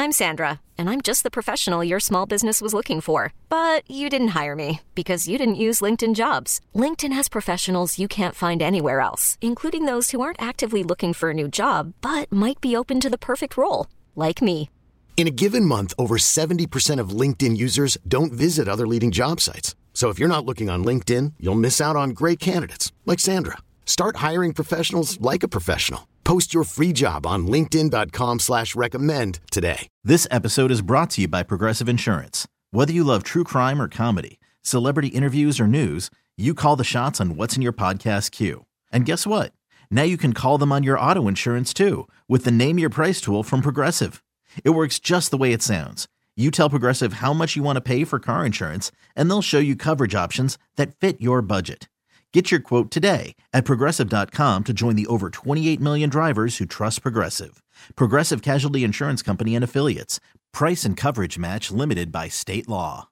I'm Sandra, and I'm just the professional your small business was looking for. But you didn't hire me because you didn't use LinkedIn Jobs. LinkedIn has professionals you can't find anywhere else, including those who aren't actively looking for a new job, but might be open to the perfect role, like me. In a given month, over 70% of LinkedIn users don't visit other leading job sites. So if you're not looking on LinkedIn, you'll miss out on great candidates like Sandra. Start hiring professionals like a professional. Post your free job on linkedin.com/recommend today. This episode is brought to you by Progressive Insurance. Whether you love true crime or comedy, celebrity interviews or news, you call the shots on what's in your podcast queue. And guess what? Now you can call them on your auto insurance too with the Name Your Price tool from Progressive. It works just the way it sounds. You tell Progressive how much you want to pay for car insurance, and they'll show you coverage options that fit your budget. Get your quote today at Progressive.com to join the over 28 million drivers who trust Progressive. Progressive Casualty Insurance Company and Affiliates. Price and coverage match limited by state law.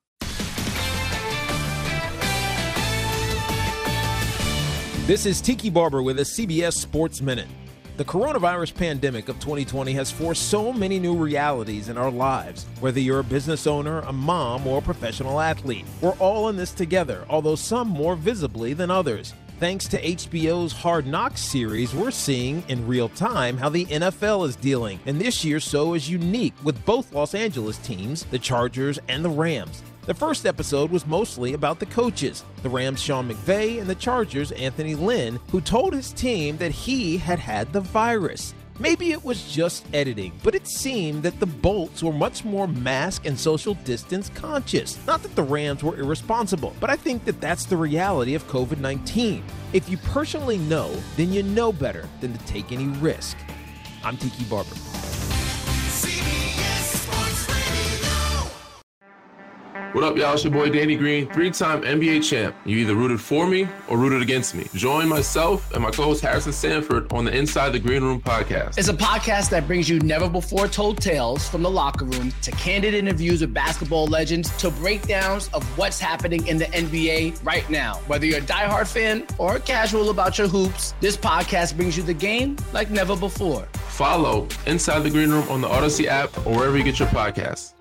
This is Tiki Barber with a CBS Sports Minute. The coronavirus pandemic of 2020 has forced so many new realities in our lives. Whether you're a business owner, a mom, or a professional athlete, we're all in this together, although some more visibly than others. Thanks to HBO's Hard Knocks series, we're seeing in real time how the NFL is dealing. And this year, so is unique with both Los Angeles teams, the Chargers and the Rams. The first episode was mostly about the coaches, the Rams' Sean McVay and the Chargers' Anthony Lynn, who told his team that he had the virus. Maybe it was just editing, but it seemed that the Bolts were much more mask and social distance conscious. Not that the Rams were irresponsible, but I think that that's the reality of COVID-19. If you personally know, then you know better than to take any risk. I'm Tiki Barber. What up, y'all? It's your boy Danny Green, 3-time NBA champ. You either rooted for me or rooted against me. Join myself and my co-host Harrison Sanford on the Inside the Green Room podcast. It's a podcast that brings you never-before-told tales from the locker room to candid interviews with basketball legends to breakdowns of what's happening in the NBA right now. Whether you're a diehard fan or casual about your hoops, this podcast brings you the game like never before. Follow Inside the Green Room on the Odyssey app or wherever you get your podcasts.